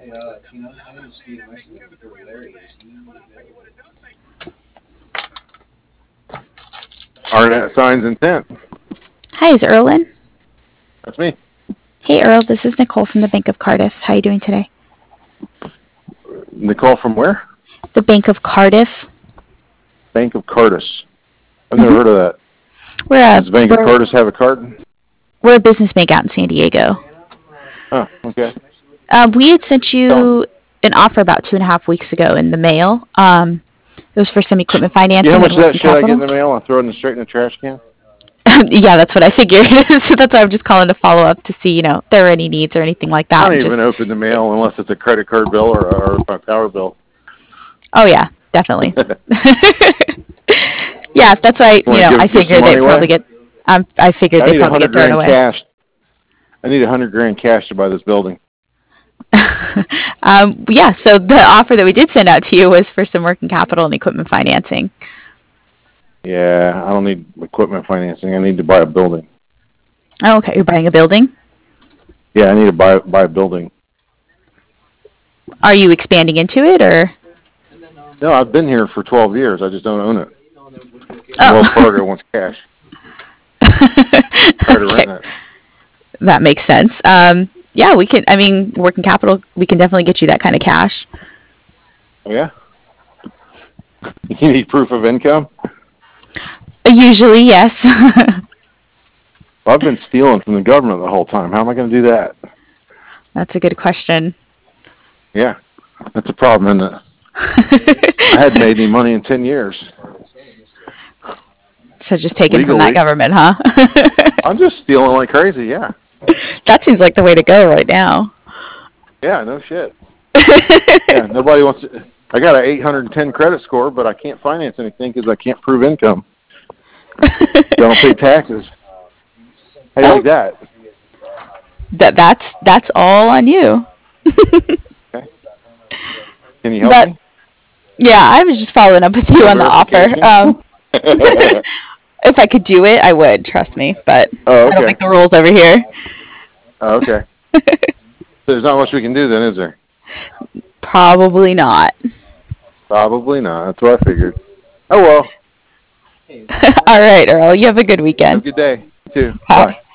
Arnett Signs Intent. Hi, is Earl in? That's me. Hey, Earl. This is Nicole from the Bank of Cardiff. How are you doing today? Nicole from where? The Bank of Cardiff. Bank of Curtis. I've never heard of that. Does the Bank of Curtis have a card? We're a business bank out in San Diego. Oh, okay. We had sent you an offer about 2.5 weeks ago in the mail. It was for some equipment financing. You know how much and of that shit I capital. get in the mail? I throw it straight in the trash can? Yeah, that's what I figured. So that's why I'm just calling to follow up to see, if there are any needs or anything like that. I don't even open the mail unless it's a credit card bill or a power bill. Oh, yeah, definitely. Yeah, that's why, I figured they'd probably get, I figured they'd probably get thrown away. Cash. I need $100,000 cash to buy this building. Yeah, so the offer that we did send out to you was for some working capital and equipment financing. Yeah, I don't need equipment financing. I need to buy a building. Oh, okay. You're buying a building? Yeah, I need to buy a building. Are you expanding into it, or? No, I've been here for 12 years. I just don't own it. Oh. Wells Fargo wants cash. Okay. That makes sense. Yeah, we can, working capital, we can definitely get you that kind of cash. Oh, yeah? You need proof of income? Usually, yes. Well, I've been stealing from the government the whole time. How am I going to do that? That's a good question. Yeah, that's a problem, isn't it? I hadn't made any money in 10 years. So just taking from that government, huh? I'm just stealing like crazy, yeah. That seems like the way to go right now. Yeah, no shit. Yeah, nobody wants to. I got an 810 credit score, but I can't finance anything because I can't prove income. I don't pay taxes. How do you like that? That's all on you. Okay. Can you help me? Yeah, I was just following up with you on the offer. If I could do it, I would. Trust me, but I don't make the rules over here. Oh, okay. There's not much we can do then, is there? Probably not. Probably not. That's what I figured. Oh well. All right, Earl. You have a good weekend. Have a good day. You too. Bye.